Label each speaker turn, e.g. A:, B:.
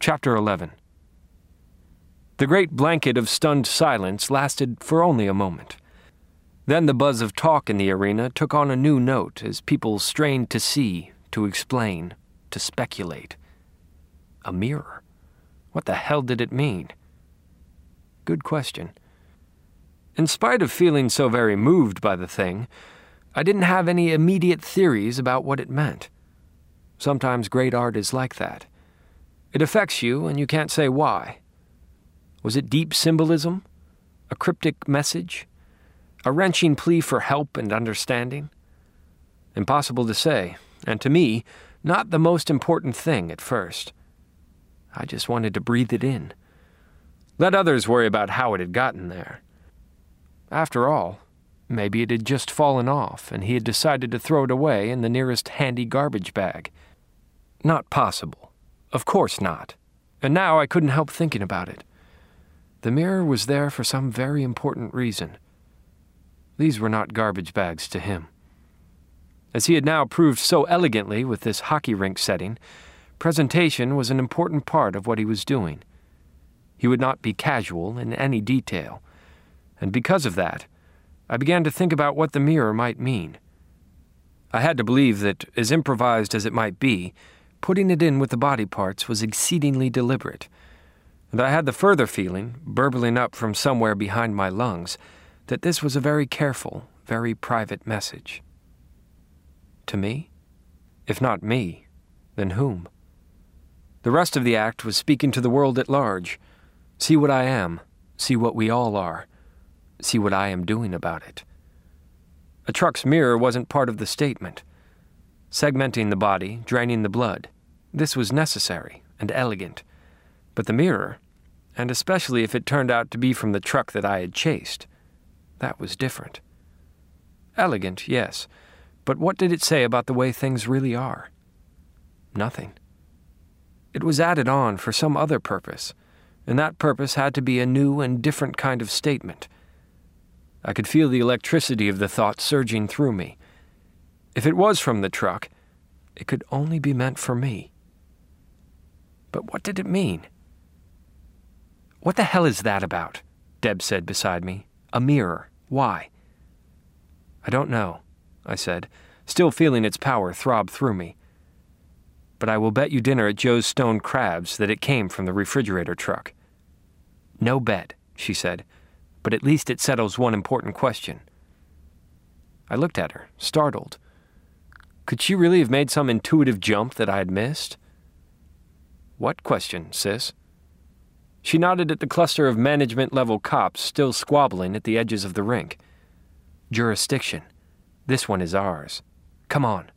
A: Chapter 11. The great blanket of stunned silence lasted for only a moment. Then the buzz of talk in the arena took on a new note as people strained to see, to explain, to speculate. A mirror? What the hell did it mean? Good question. In spite of feeling so very moved by the thing, I didn't have any immediate theories about what it meant. Sometimes great art is like that. It affects you and you can't say why. Was it deep symbolism? A cryptic message? A wrenching plea for help and understanding? Impossible to say, and to me, not the most important thing at first. I just wanted to breathe it in. Let others worry about how it had gotten there. After all, maybe it had just fallen off and he had decided to throw it away in the nearest handy garbage bag. Not possible. Of course not. And now I couldn't help thinking about it. The mirror was there for some very important reason. These were not garbage bags to him. As he had now proved so elegantly with this hockey rink setting, presentation was an important part of what he was doing. He would not be casual in any detail. And because of that, I began to think about what the mirror might mean. I had to believe that, as improvised as it might be, putting it in with the body parts was exceedingly deliberate. And I had the further feeling, burbling up from somewhere behind my lungs, that this was a very careful, very private message. To me? If not me, then whom? The rest of the act was speaking to the world at large. See what I am, see what we all are. See what I am doing about it. A truck's mirror wasn't part of the statement. Segmenting the body, draining the blood, this was necessary and elegant. But the mirror, and especially if it turned out to be from the truck that I had chased, that was different. Elegant, yes, but what did it say about the way things really are? Nothing. It was added on for some other purpose, and that purpose had to be a new and different kind of statement. I could feel the electricity of the thought surging through me. If it was from the truck, it could only be meant for me. But what did it mean? "What the hell is that about?" Deb said beside me. "A mirror. Why?" "I don't know," I said, still feeling its power throb through me. "But I will bet you dinner at Joe's Stone Crabs that it came from the refrigerator truck." "No bet," she said. "But at least it settles one important question." I looked at her, startled. Could she really have made some intuitive jump that I had missed? "What question, sis?" She nodded at the cluster of management-level cops still squabbling at the edges of the rink. "Jurisdiction. This one is ours. Come on."